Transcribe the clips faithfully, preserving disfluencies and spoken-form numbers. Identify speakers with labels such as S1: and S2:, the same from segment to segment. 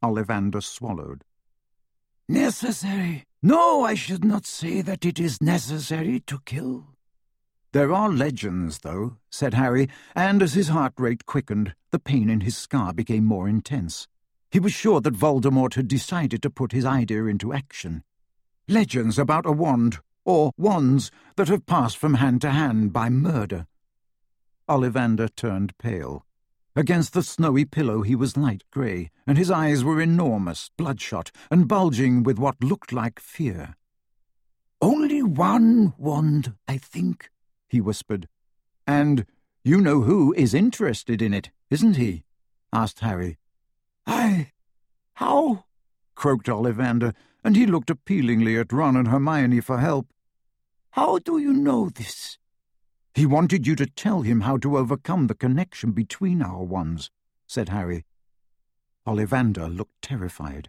S1: Ollivander swallowed.
S2: Necessary? No, I should not say that it is necessary to kill.
S1: There are legends, though, said Harry, and as his heart rate quickened, the pain in his scar became more intense. He was sure that Voldemort had decided to put his idea into action. Legends about a wand, or wands that have passed from hand to hand by murder. Ollivander turned pale. Against the snowy pillow he was light grey, and his eyes were enormous, bloodshot, and bulging with what looked like fear.
S2: "Only one wand, I think,"
S1: he whispered. "And you know who is interested in it, isn't he?" asked Harry.
S2: I... How?
S1: croaked Ollivander, and he looked appealingly at Ron and Hermione for help.
S2: How do you know this?
S1: He wanted you to tell him how to overcome the connection between our wands, said Harry. Ollivander looked terrified.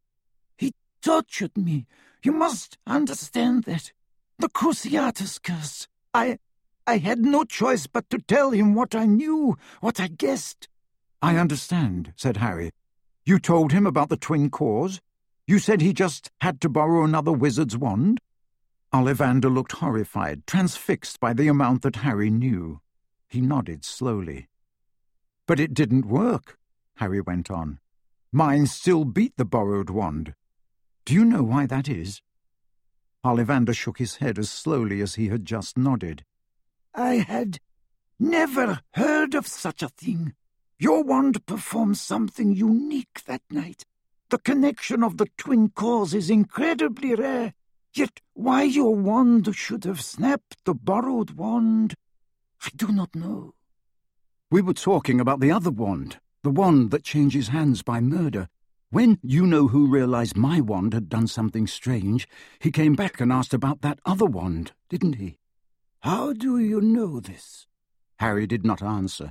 S2: He tortured me. You must understand that. The Cruciatus curse. I... I had no choice but to tell him what I knew, what I guessed.
S1: I understand, said Harry. You told him about the twin cores? You said he just had to borrow another wizard's wand? Ollivander looked horrified, transfixed by the amount that Harry knew. He nodded slowly. But it didn't work, Harry went on. Mine still beat the borrowed wand. Do you know why that is? Ollivander shook his head as slowly as he had just nodded.
S2: I had never heard of such a thing. Your wand performed something unique that night. The connection of the twin cores is incredibly rare. Yet why your wand should have snapped the borrowed wand, I do not know.
S1: We were talking about the other wand, the wand that changes hands by murder. When You-Know-Who realized my wand had done something strange, he came back and asked about that other wand, didn't he?
S2: How do you know this?
S1: Harry did not answer.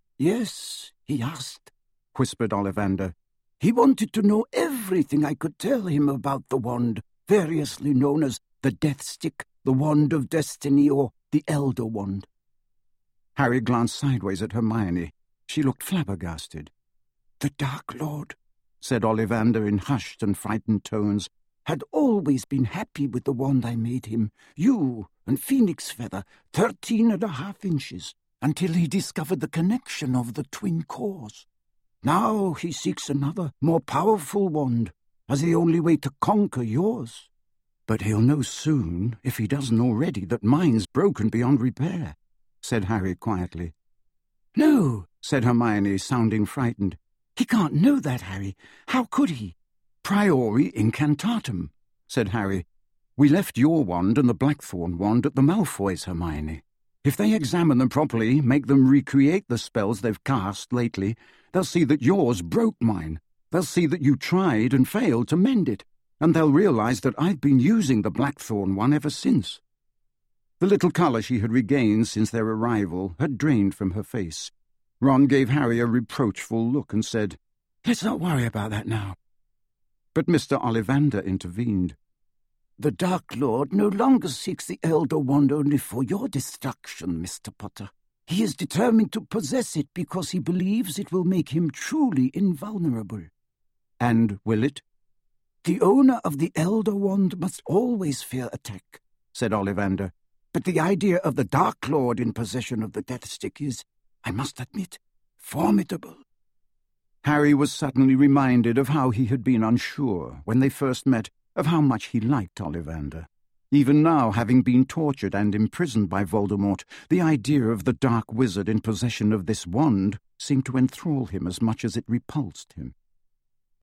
S2: Yes, he asked,
S1: whispered Ollivander.
S2: He wanted to know everything I could tell him about the wand, variously known as the Death Stick, the Wand of Destiny, or the Elder Wand.
S1: Harry glanced sideways at Hermione. She looked flabbergasted.
S2: The Dark Lord,
S1: said Ollivander in hushed and frightened tones,
S2: had always been happy with the wand I made him, you and Phoenix Feather, thirteen and a half inches, until he discovered the connection of the twin cores. Now he seeks another, more powerful wand, as the only way to conquer yours.
S1: But he'll know soon, if he doesn't already, that mine's broken beyond repair, said Harry quietly.
S2: No,
S1: said Hermione, sounding frightened.
S2: He can't know that, Harry. How could he?
S1: Priori incantatem, said Harry. We left your wand and the Blackthorn wand at the Malfoys, Hermione. If they examine them properly, make them recreate the spells they've cast lately, they'll see that yours broke mine. They'll see that you tried and failed to mend it, and they'll realize that I've been using the Blackthorn one ever since. The little colour she had regained since their arrival had drained from her face. Ron gave Harry a reproachful look and said,
S2: Let's not worry about that now.
S1: But Mister Ollivander intervened.
S2: The Dark Lord no longer seeks the Elder Wand only for your destruction, Mister Potter. He is determined to possess it because he believes it will make him truly invulnerable.
S1: And will it?
S2: The owner of the Elder Wand must always fear attack, said Ollivander. But the idea of the Dark Lord in possession of the Death Stick is, I must admit, formidable.
S1: Harry was suddenly reminded of how he had been unsure, when they first met, of how much he liked Ollivander. Even now, having been tortured and imprisoned by Voldemort, the idea of the Dark Wizard in possession of this wand seemed to enthrall him as much as it repulsed him.